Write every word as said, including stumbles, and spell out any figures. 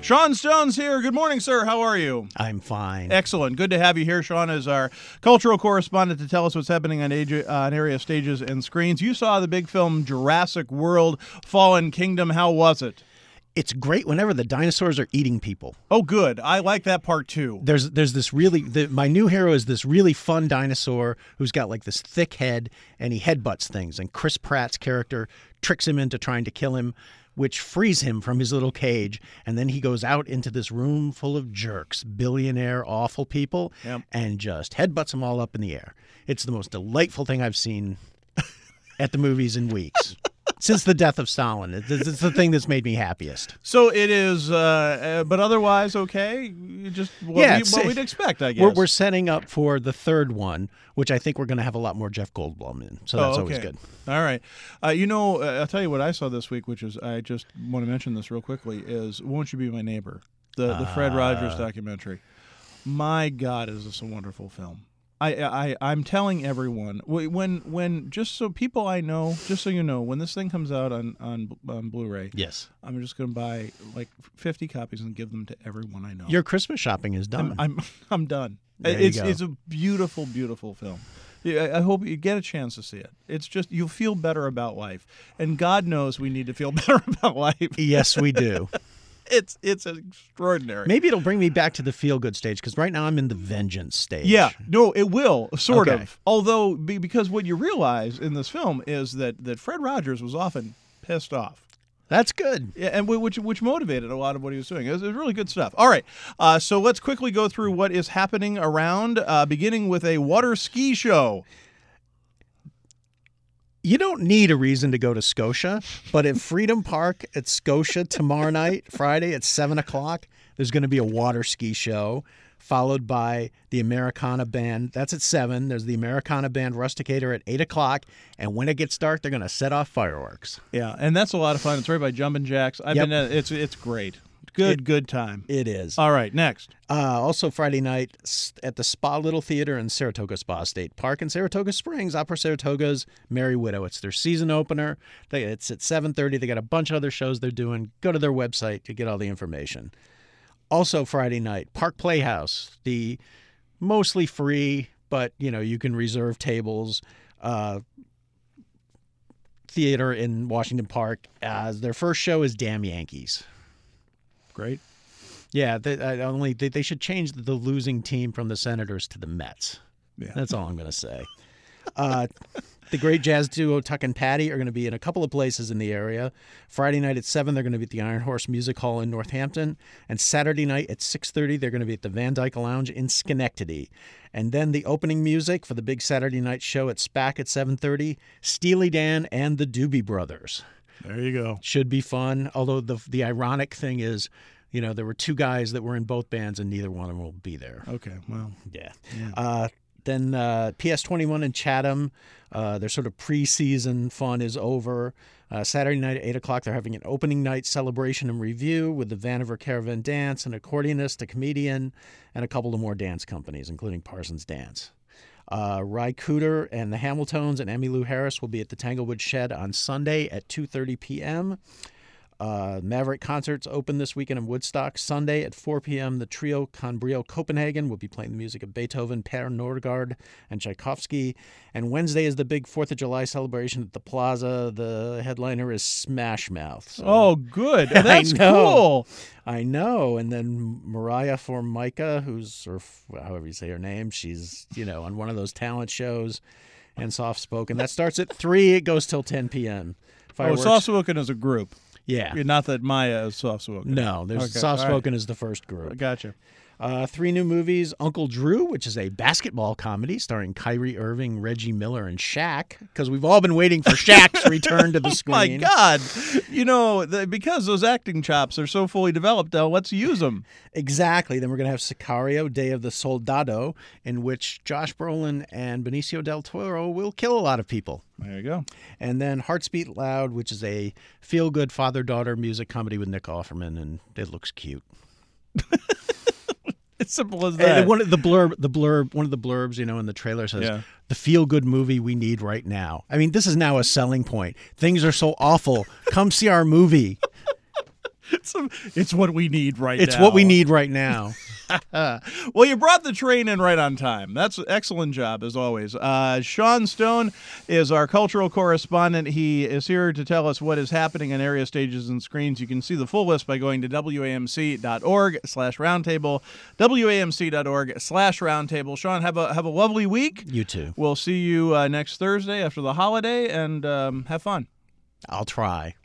Sean Stone's here. Good morning, sir. How are you? I'm fine. Excellent. Good to have you here. Sean is our cultural correspondent to tell us what's happening on, age, uh, on area stages and screens. You saw the big film Jurassic World Fallen Kingdom. How was it? It's great whenever the dinosaurs are eating people. Oh, good. I like that part, too. There's there's this really, the, my new hero is this really fun dinosaur who's got like this thick head, and he headbutts things. And Chris Pratt's character tricks him into trying to kill him, which frees him from his little cage. And then he goes out into this room full of jerks, billionaire, awful people, Yep. and just headbutts them all up in the air. It's the most delightful thing I've seen at the movies in weeks. Since the death of Stalin. It's, it's the thing that's made me happiest. So it is, uh, uh, but otherwise okay? You just what, Yeah, we, it's- what we'd expect, I guess. We're, we're setting up for the third one, which I think we're going to have a lot more Jeff Goldblum in. So that's oh, okay. always good. All right. Uh, you know, uh, I'll tell you what I saw this week, which is, I just want to mention this real quickly, is Won't You Be My Neighbor? The, the Fred Ah. Rogers documentary. My God, is this a wonderful film. I, I, I'm telling everyone, when, when, just so people I know, just so you know, when this thing comes out on, on, on Blu-ray, Yes. I'm just going to buy like fifty copies and give them to everyone I know. Your Christmas shopping is done. I'm, I'm, I'm done. There you it's, go. it's a beautiful, beautiful film. Yeah, I I hope you get a chance to see it. It's just, you'll feel better about life. And God knows we need to feel better about life. Yes, we do. It's it's extraordinary. Maybe it'll bring me back to the feel-good stage, because right now I'm in the vengeance stage. Yeah, no, it will, sort Okay. of. Although, be- because what you realize in this film is that, that Fred Rogers was often pissed off. That's good. Yeah, and wh- which which motivated a lot of what he was doing. It was, it was really good stuff. All right, uh, so let's quickly go through what is happening around, uh, beginning with a water ski show. You don't need a reason to go to Scotia, but at Freedom Park at Scotia tomorrow night, Friday at seven o'clock, there's going to be a water ski show, followed by the Americana Band. That's at seven. There's the Americana Band Rusticator at eight o'clock, and when it gets dark, they're going to set off fireworks. Yeah, and that's a lot of fun. It's right by Jumpin' Jacks. I've Yep. been. At, it's it's great. Good It- good time. It is. All right, next. Uh, also Friday night s- at the Spa Little Theater in Saratoga Spa State Park in Saratoga Springs, Opera Saratoga's Merry Widow. It's their season opener. They, it's at seven thirty. They got a bunch of other shows they're doing. Go to their website to get all the information. Also Friday night, Park Playhouse, the mostly free, but you know you can reserve tables. Uh, theater in Washington Park. Uh, their first show is Damn Yankees. Great. Yeah, they, I only they, they should change the losing team from the Senators to the Mets. Yeah. That's all I'm going to say. Uh, the great jazz duo Tuck and Patty are going to be in a couple of places in the area. Friday night at seven, they're going to be at the Iron Horse Music Hall in Northampton. And Saturday night at six thirty, they're going to be at the Van Dyke Lounge in Schenectady. And then the opening music for the big Saturday night show at SPAC at seven thirty, Steely Dan and the Doobie Brothers. There you go. Should be fun. Although the the ironic thing is, you know, there were two guys that were in both bands and neither one of them will be there. Okay. Well. Yeah. Yeah. Uh, then uh, P S twenty-one in Chatham, uh, their sort of preseason fun is over. Uh, Saturday night at eight o'clock, they're having an opening night celebration and review with the Vanover Caravan Dance, an accordionist, a comedian, and a couple of more dance companies, including Parsons Dance. Uh, Ry Cooter and the Hamiltons and Emmylou Harris will be at the Tanglewood Shed on Sunday at two thirty p.m. Uh, Maverick Concerts open this weekend in Woodstock. Sunday at four p.m., the trio Conbrio Copenhagen will be playing the music of Beethoven, Per Nordgaard, and Tchaikovsky. And Wednesday is the big fourth of July celebration at the Plaza. The headliner is Smash Mouth. So- Oh, good. Oh, that's I know. cool. I know. And then Mariah Formica, who's, or f- however you say her name, she's, you know, on one of those talent shows and soft spoken. That starts at three. It goes till ten p.m. Oh, Fireworks. soft spoken is a group. Yeah. Not that Maya is soft spoken. No, there's Okay, soft all right. spoken is the first group. Gotcha. Uh, three new movies: Uncle Drew, which is a basketball comedy starring Kyrie Irving, Reggie Miller, and Shaq. Because we've all been waiting for Shaq's return to the My screen. God. You know, the, because those acting chops are so fully developed now, let's use them. Exactly. Then we're going to have Sicario, Day of the Soldado, in which Josh Brolin and Benicio del Toro will kill a lot of people. There you go. And then Hearts Beat Loud, which is a feel-good father-daughter music comedy with Nick Offerman, and it looks cute. It's simple as And that. one of the blurb, the blurb, one of the blurbs, you know, in the trailer says, Yeah. "The feel-good movie we need right now." I mean, this is now a selling point. Things are so awful. Come see our movie. It's, a, it's what we need right It's now. what we need right now. Well, you brought the train in right on time. That's an excellent job, as always. Uh, Sean Stone is our cultural correspondent. He is here to tell us what is happening in area stages and screens. You can see the full list by going to W A M C dot org slash roundtable, W A M C dot org slash roundtable. Sean, have a, have a lovely week. You too. We'll see you uh, next Thursday after the holiday, and um, have fun. I'll try.